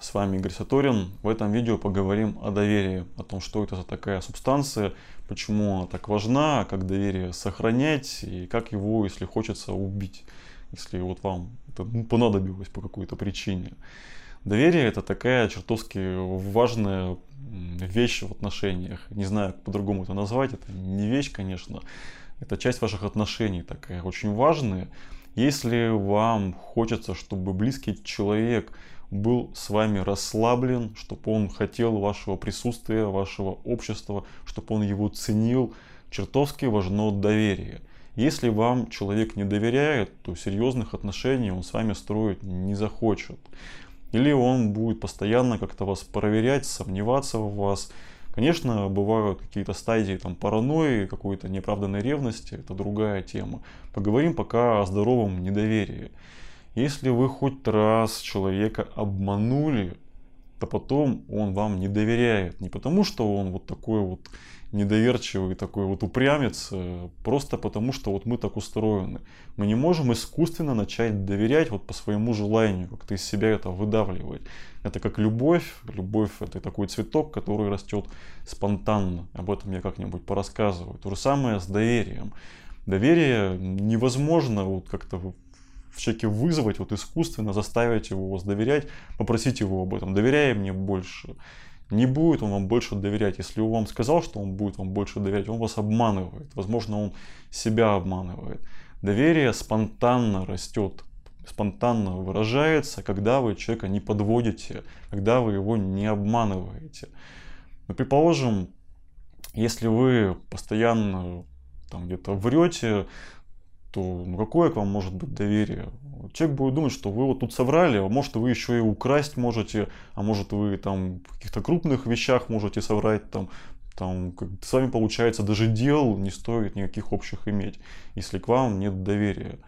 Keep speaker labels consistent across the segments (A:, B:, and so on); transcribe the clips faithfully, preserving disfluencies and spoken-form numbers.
A: С вами Игорь Сатурин. В этом видео поговорим о доверии, о том, что это за такая субстанция, почему она так важна, как доверие сохранять и как его, если хочется, убить, если вот вам это понадобилось по какой-то причине. Доверие — это такая чертовски важная вещь в отношениях. Не знаю, как по-другому это назвать. Это не вещь, конечно. Это часть ваших отношений такая очень важная. Если вам хочется, чтобы близкий человек был с вами расслаблен, чтобы он хотел вашего присутствия, вашего общества, чтобы он его ценил, чертовски важно доверие. Если вам человек не доверяет, то серьезных отношений он с вами строить не захочет. Или он будет постоянно как-то вас проверять, сомневаться в вас. Конечно, бывают какие-то стадии там, паранойи, какой-то неоправданной ревности, это другая тема. Поговорим пока о здоровом недоверии. Если вы хоть раз человека обманули, то потом он вам не доверяет. Не потому, что он вот такой вот недоверчивый, такой вот упрямец, просто потому, что вот мы так устроены. Мы не можем искусственно начать доверять вот по своему желанию, как-то из себя это выдавливать. Это как любовь. Любовь — это такой цветок, который растет спонтанно. Об этом я как-нибудь порассказываю. То же самое с доверием. Доверие невозможно вот как-то в человеке вызвать, вот искусственно заставить его вас доверять, попросить его об этом. Доверяй мне больше. Не будет он вам больше доверять. Если он вам сказал, что он будет вам больше доверять, он вас обманывает. Возможно, он себя обманывает. Доверие спонтанно растет, спонтанно выражается, когда вы человека не подводите, когда вы его не обманываете. Но предположим, если вы постоянно там где-то врете, то ну, какое к вам может быть доверие? Человек будет думать, что вы вот тут соврали, а может вы еще и украсть можете, а может вы там в каких-то крупных вещах можете соврать, там, там с вами получается даже дел не стоит никаких общих иметь, если к вам нет доверия.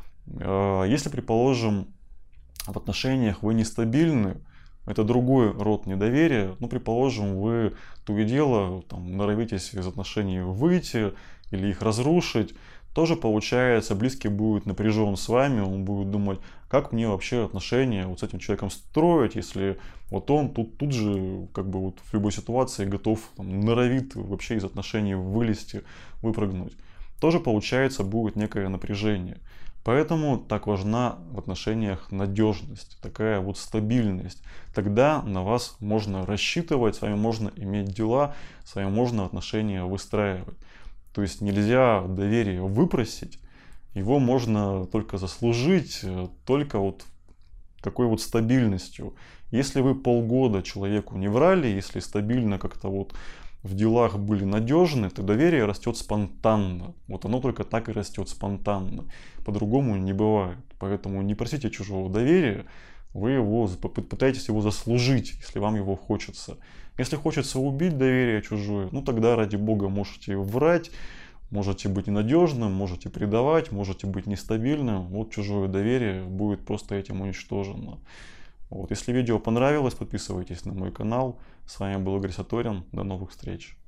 A: Если, предположим, в отношениях вы нестабильны, это другой род недоверия. Ну, предположим, вы то и дело там, норовитесь из отношений выйти или их разрушить. Тоже получается, близкий будет напряжен с вами, он будет думать, как мне вообще отношения вот с этим человеком строить, если вот он тут, тут же как бы вот в любой ситуации готов, там, норовит вообще из отношений вылезти, выпрыгнуть. Тоже получается будет некое напряжение. Поэтому так важна в отношениях надежность, такая вот стабильность. Тогда на вас можно рассчитывать, с вами можно иметь дела, с вами можно отношения выстраивать. То есть нельзя доверие выпросить, его можно только заслужить, только вот такой вот стабильностью. Если вы полгода человеку не врали, если стабильно как-то вот в делах были надежны, то доверие растет спонтанно. Вот оно только так и растет спонтанно. По-другому не бывает. Поэтому не просите чужого доверия, вы его пытаетесь его заслужить, если вам его хочется. Если хочется убить доверие чужое, ну тогда ради бога можете врать, можете быть ненадежным, можете предавать, можете быть нестабильным. Вот чужое доверие будет просто этим уничтожено. Вот. Если видео понравилось, подписывайтесь на мой канал. С вами был Игорь Сатурин. До новых встреч.